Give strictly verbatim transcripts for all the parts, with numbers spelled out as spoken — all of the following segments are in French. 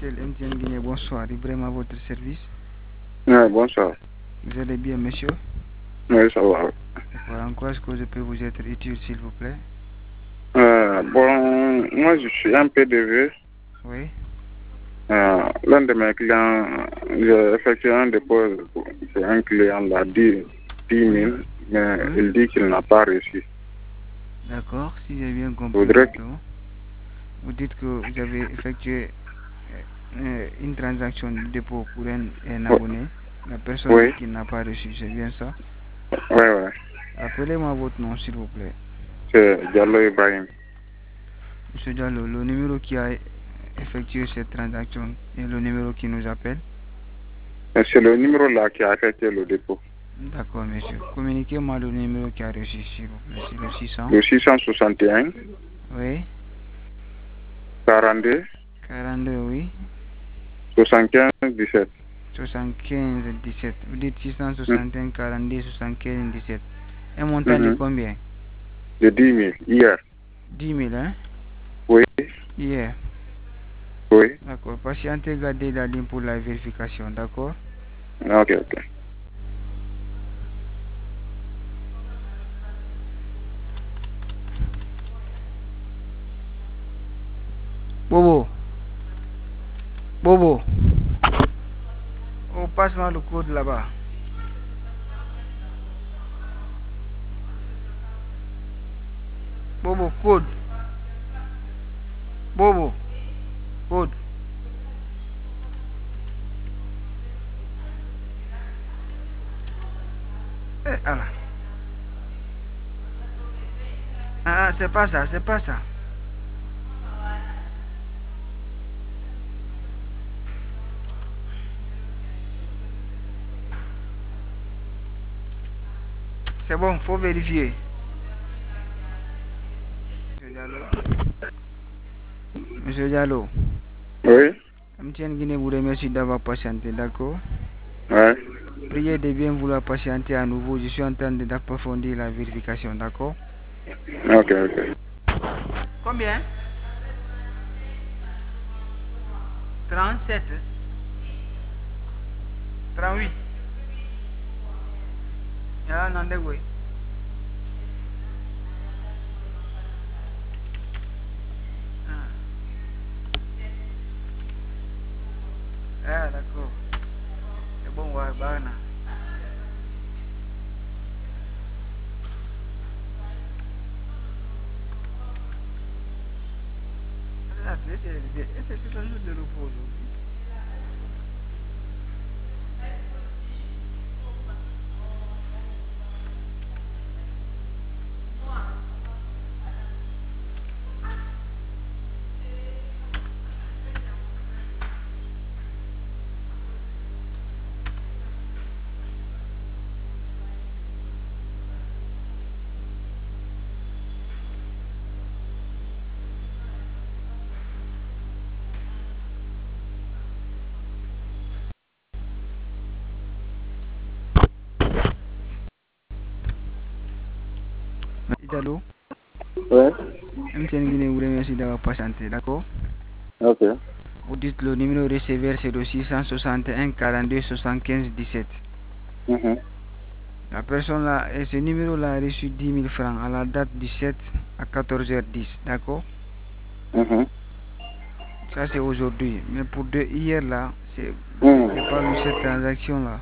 Sonatel M T N Guinée, bonsoir. Vraiment à votre service. Oui, bonsoir. Vous allez bien, monsieur? Oui, ça va. D'accord. En quoi est-ce que je peux vous être utile, s'il vous plaît? Euh, bon, moi, je suis un P D V. Oui. Euh, L'un de mes clients, j'ai effectué un dépôt. C'est un client là, dix mille, mais Oui. il dit qu'il n'a pas reçu. D'accord. Si j'ai bien compris, Voudrais... maintenant, vous dites que vous avez effectué euh, une transaction de dépôt pour un, un abonné. La personne Oui, dit qu'il n'a pas reçu, c'est bien ça? oui, oui. Rappelez-moi votre nom, s'il vous plaît. C'est Diallo Ibrahim. Monsieur Diallo, le numéro qui a effectué cette transaction et le numéro qui nous appelle? C'est le numéro là qui a effectué le dépôt. D'accord, monsieur. Communiquez-moi le numéro qui a reçu, s'il vous plaît. C'est le six cents. Le six cent soixante et un, Oui. quarante-deux, quarante-deux, oui. soixante-quinze, dix-sept. soixante-quinze, dix-sept. Vous dites six cent soixante et un, quarante-deux, soixante-quinze, dix-sept. Un montant de Mhm. combien? De dix mille, hier. dix mille, hein? Oui, Hier. oui. D'accord. Patientez, gardez la ligne pour la vérification, d'accord? Ok, ok. Bobo. Bobo. Oh, passe-moi le code là-bas. Bobo, code. Bobo, code. Eh, alors. Ah, c'est pas ça, c'est pas ça. C'est bon, faut vérifier. Monsieur Diallo. Monsieur Diallo. Oui, M T N Guinée vous remercie d'avoir patienté, d'accord? ouais. Priez de bien vouloir patienter à nouveau. Je suis en train d'approfondir la vérification, d'accord? Ok, ok. Combien? trente-sept. trente-huit. Ah, non, d'accord. Ah, ah d'accord. C'est bon, ouais, bana. C'est un jour de repos aujourd'hui. Diallo, Ouais, M T N Guinée vous remercie d'avoir patienté, d'accord? ok. Vous dites le numéro receveur c'est le six cent soixante et un, quarante-deux, soixante-quinze, dix-sept. Mhm. La personne là, et ce numéro là a reçu dix mille francs à la date du sept à quatorze heures dix, d'accord? Mhm. Ça c'est aujourd'hui. Mais pour de hier là, c'est, Mhm. j'ai pas vu cette transaction là.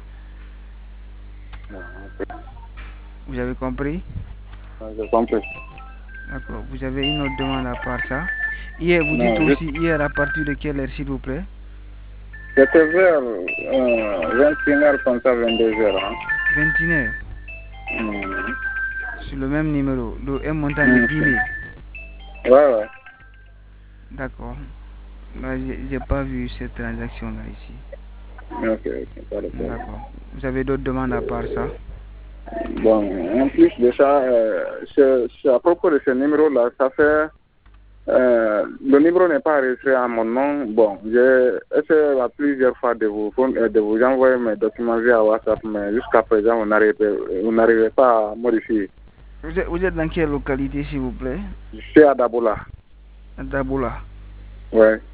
Vous avez compris? Ouais, j'ai compris. D'accord. Vous avez une autre demande à part ça? Hier, vous dites Non, juste, aussi hier à partir de quelle heure, s'il vous plaît? c'était vers euh, vingt et une heures comme ça, vingt-deux heures. Hein. vingt et une heures. Mhm. Sur le même numéro, le un montant de Mhm. dix mille. Ouais, ouais. D'accord. Là, j'ai j'ai pas vu cette transaction là ici. Ok, ok, pas de problème. D'accord. Vous avez d'autres demandes à part ça? Bon, en plus de ça, euh, c'est c'est à propos de ce numéro-là, ça fait... Euh, le numéro n'est pas enregistré à mon nom. Bon, j'ai essayé à plusieurs fois de vous, de vous envoyer mes documents via WhatsApp, mais jusqu'à présent, vous n'arrivez pas à modifier. Vous êtes, vous êtes dans quelle localité, s'il vous plaît? Je suis à Daboula. À Daboula. Ouais.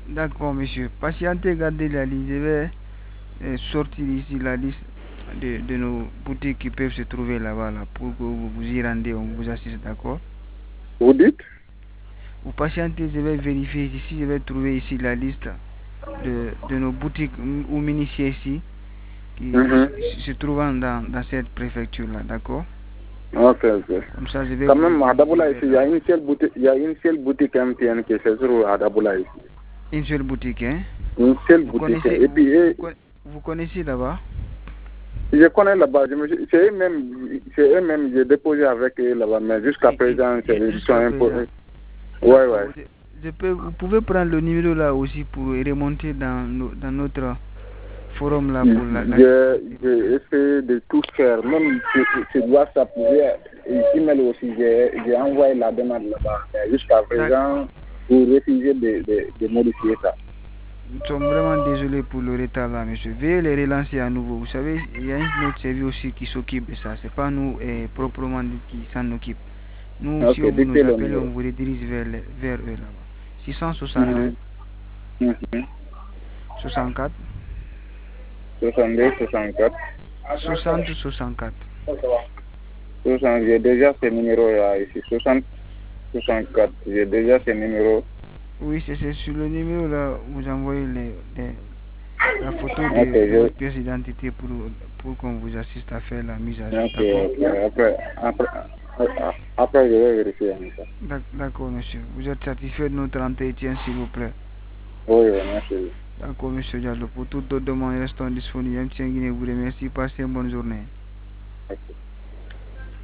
D'accord, monsieur. Patientez, gardez la liste. Je vais euh, sortir ici la liste de, de nos boutiques qui peuvent se trouver là-bas là, pour que vous vous y rendez, on vous assiste, d'accord? Vous dites? Vous patientez, je vais vérifier ici, je vais trouver ici la liste de, de nos boutiques ou mini-sièges ici qui Mhm. se trouvent dans, dans cette préfecture-là, d'accord? Ok, ok. Comme ça, je vais Quand vous même, à rediriger Daboula, ici, vers il y a là-bas. une seule boutique, il y a une seule boutique M T N qui se trouve à Daboula ici. Une seule boutique, hein? Une seule Vous boutique. connaissez, Et vous, puis, vous, et, conna- vous connaissez là-bas? je connais là-bas, je me suis- c'est eux-mêmes, c'est eux-mêmes, j'ai déposé avec eux là-bas, mais jusqu'à Et, et- présent, c'est- et ils sont jusqu'à un peu. présent. Ouais, D'accord. ouais. Je, je peux, vous pouvez prendre le numéro là aussi pour remonter dans, nos- dans notre forum là pour la- l'assister, J'ai s'il vous plaît. j'ai essayé de tout faire, même sur, sur WhatsApp, j'ai email aussi, j'ai j'ai envoyé la demande là-bas. Mais jusqu'à D'ac- présent, vous refusez de, de, de modifier ça. Nous sommes vraiment désolés pour le retard là, monsieur. Veuillez les relancer à nouveau. Vous savez, il y a un autre service aussi qui s'occupe de ça. C'est pas nous eh, proprement dit qui s'en occupe. Nous, si Ok, on vous dictez nous le appelez, on numéro. vous redirige vers, les- vers eux là-bas. six cent soixante-deux, Mhm, mhm. soixante-quatre, soixante-deux, soixante-quatre. soixante, soixante-quatre. soixante, j'ai déjà ce numéro-là ici. soixante, soixante-quatre. J'ai déjà ce numéro. Oui, c'est c'est sur le numéro là, vous envoyez les, les- la photo Ok, de, de je, votre pièce d'identité pour, pour qu'on vous assiste à faire la mise à jour. ok, D'accord? ok. Après, après, après, je vais vérifier ça. D'ac- D'accord, monsieur. Vous êtes satisfait de notre entretien, s'il vous plaît? Oui, oui, merci. D'accord, monsieur Diallo. Pour toute autre demande, restons disponibles. M T N Guinée vous remercie. Passez une bonne journée. Ok.